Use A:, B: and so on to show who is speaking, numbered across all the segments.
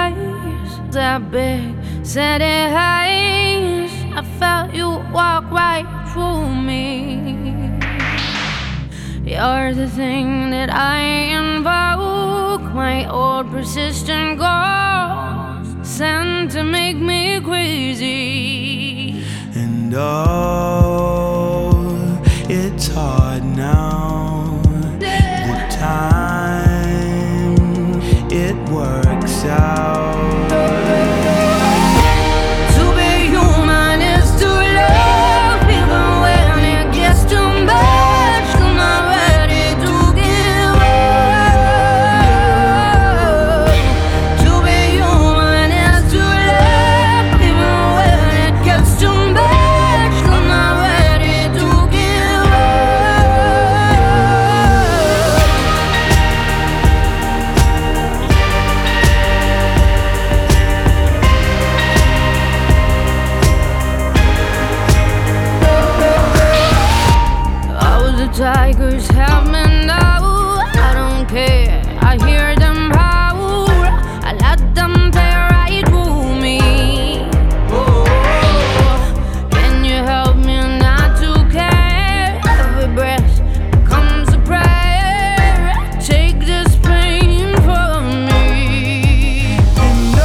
A: eyes, that big city eyes, I felt you walk right through me. You're the thing that I invoke, my old persistent ghost, sent to make me crazy.
B: And oh, it's hard now. The time it works out.
A: Tigers have me now, I don't care, I hear them howl, I let them tear right through me. Oh, can you help me not to care? Every breath becomes a prayer, take this pain from me.
B: And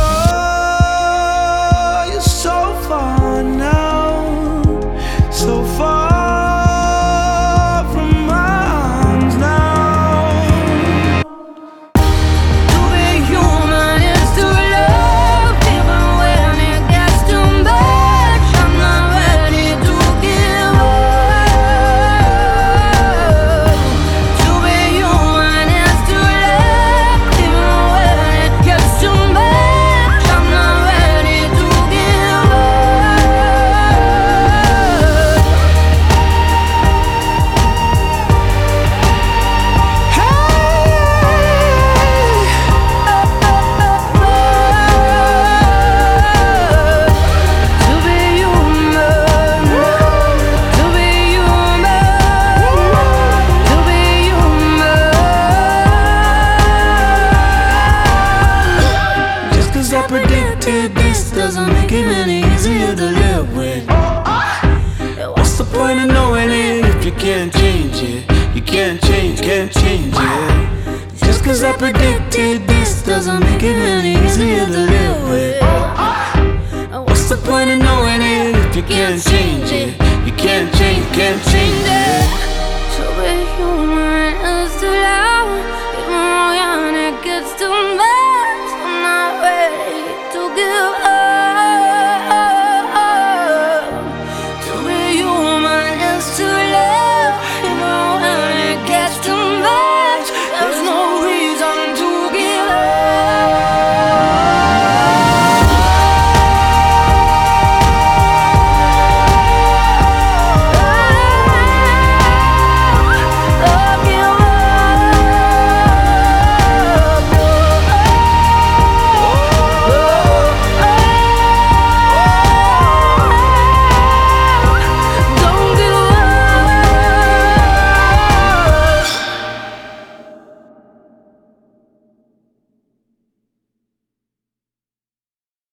B: oh, you're so far now, so far. I predicted this doesn't make it any easier to live with. What's the point of knowing it if you can't change it? You can't change it. Just cause I predicted this doesn't make it any easier to live with. What's the point of knowing it if you can't change it? You can't change